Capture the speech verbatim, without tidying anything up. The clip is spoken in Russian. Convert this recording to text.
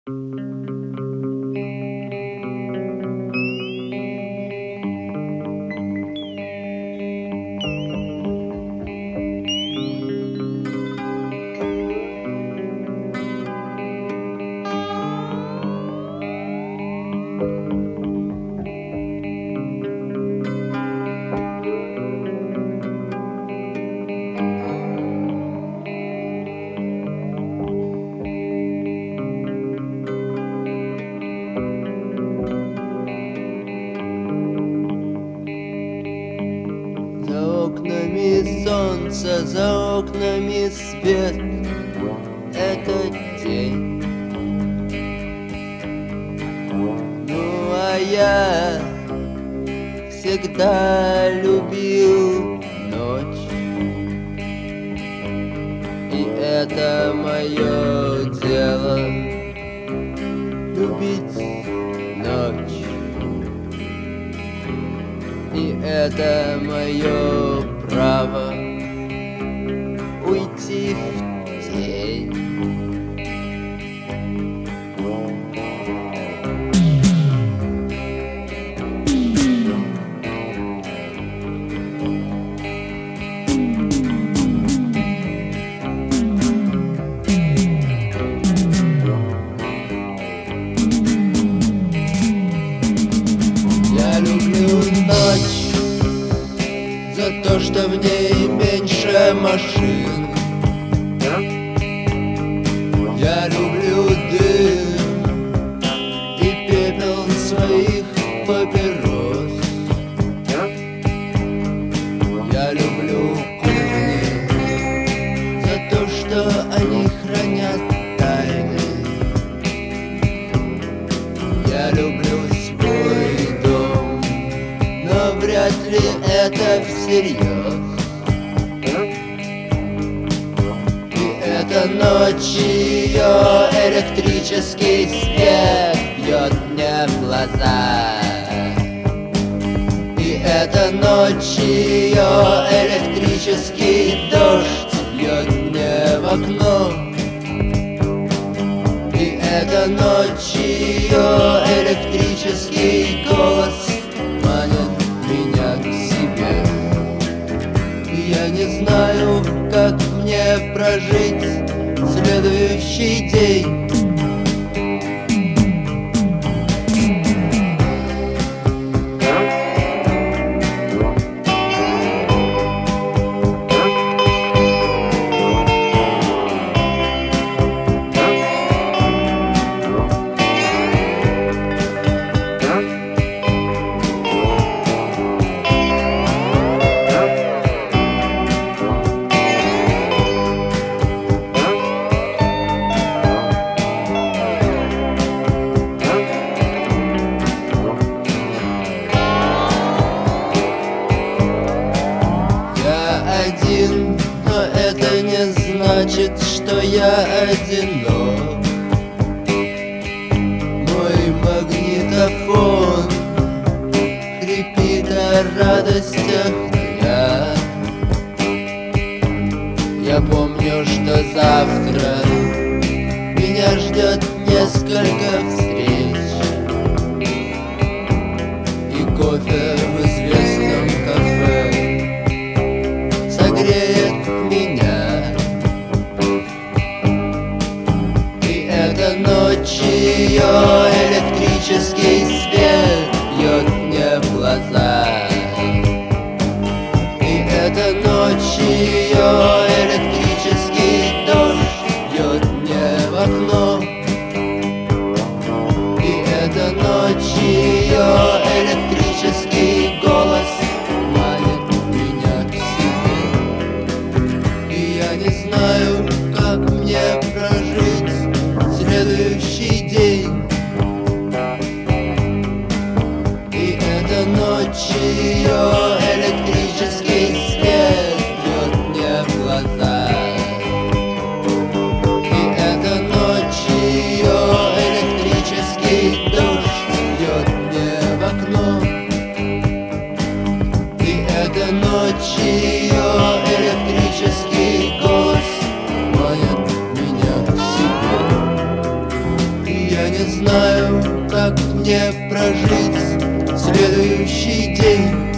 За окнами солнце, за окнами свет. Это день. Ну а я всегда любил ночь, и это мое дело — любить ночь. И это мое право — уйти в тень. Я люблю ночь за то, что в ней меньше машин. Я люблю дым и пепел своих папирос. Я люблю кухни за то, что они хранят тайны. Я люблю свой дом, но вряд ли это всерьез. И эта ночь, ее электрический свет бьет мне в глаза. И эта ночь, ее электрический дождь бьет мне в окно. И эта ночь, ее электрический голос манит меня к себе. И я не знаю, как мне прожить следующий день. Один, но это не значит, что я одинок. Мой магнитофон хрипит о радостях дня. Я помню, что завтра меня ждет несколько встреч и кофе в известном кафе согреет меня. И эта ночь, ее электрический свет бьет мне в глаза. И эта ночь, ее электрический дождь бьет мне в окно. И эта ночь, ее электрический голос манит меня к себе. И я не знаю, как мне прожить следующий день. И эта ночь, ее электрический свет бьет мне в глаза. И эта ночь, ее электрический дождь бьет мне в окно. И эта ночь, ее электрический голос манит меня к себе. И я Я не знаю, как мне прожить следующий день.